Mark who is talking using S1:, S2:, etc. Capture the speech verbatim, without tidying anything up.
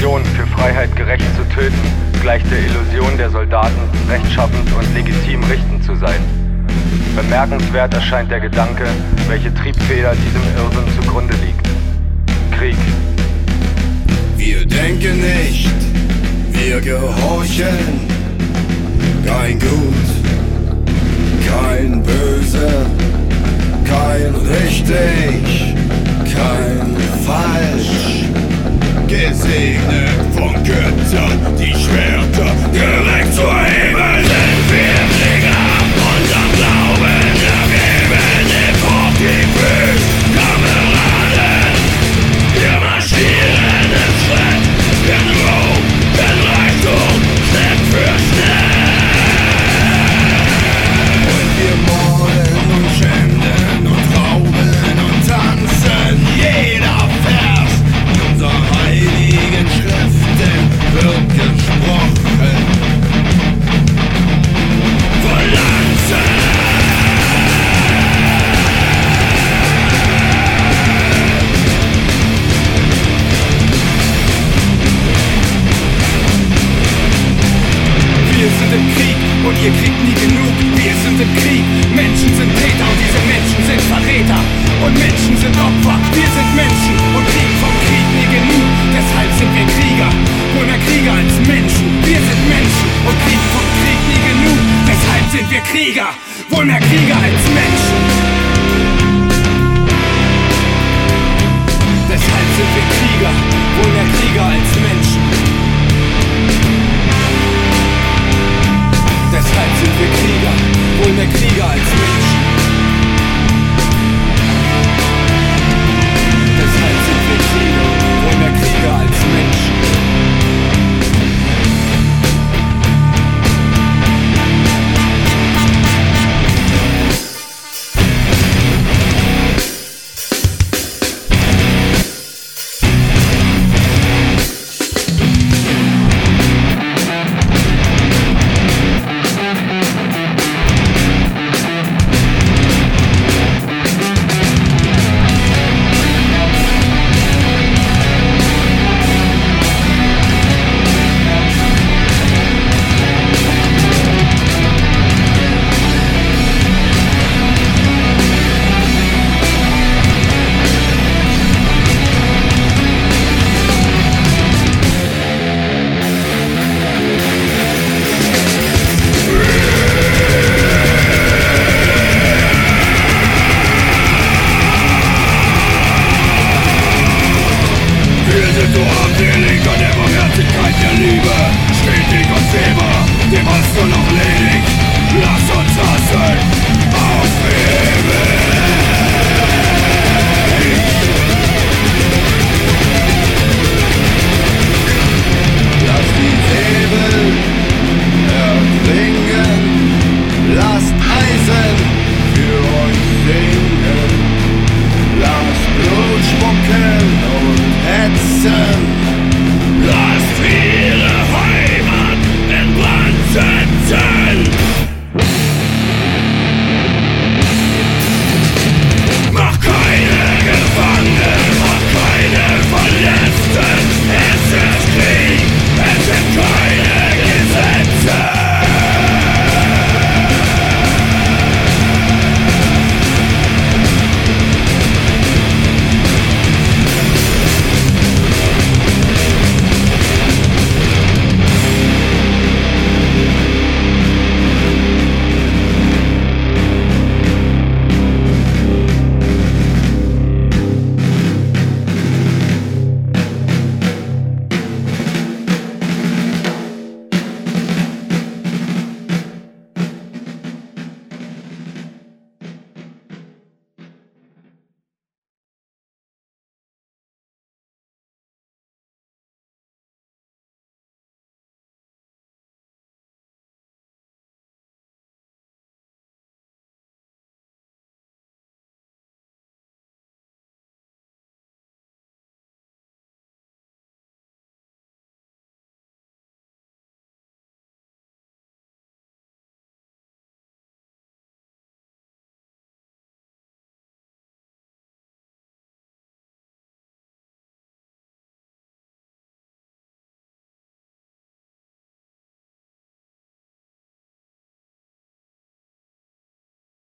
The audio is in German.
S1: Illusion, für Freiheit gerecht zu töten, gleicht der Illusion der Soldaten, rechtschaffend und legitim richtend zu sein. Bemerkenswert erscheint der Gedanke, welche Triebfeder diesem Irrsinn zugrunde liegt. Krieg.
S2: Wir denken nicht, wir gehorchen. Kein Gut, kein Böse, kein richtig, kein falsch. Gesegnet von Göttern, die Schwerter direkt zu heben, sind wir Krieger. Unser Glauben ergeben, im Hof die Füße, Kameraden. Wir marschieren im Schritt, in Ruhm, in Reichtum, Schritt für Schritt. Und wir morden und schänden und rauben und tanzen, jeder Vers unserer heiligen Schriften wird gesprochen. Verlanzen! Wir sind im Krieg und ihr kriegt nie genug. Wir sind im Krieg, Menschen sind Täter und diese Menschen sind Verräter. Und Menschen sind Opfer, wir sind Menschen und kriegen vom Krieg nie genug. Deshalb sind wir Krieger, wohl mehr Krieger als Menschen. Wir sind Menschen und kriegen vom Krieg nie genug. Deshalb sind wir Krieger, wohl mehr Krieger als Menschen.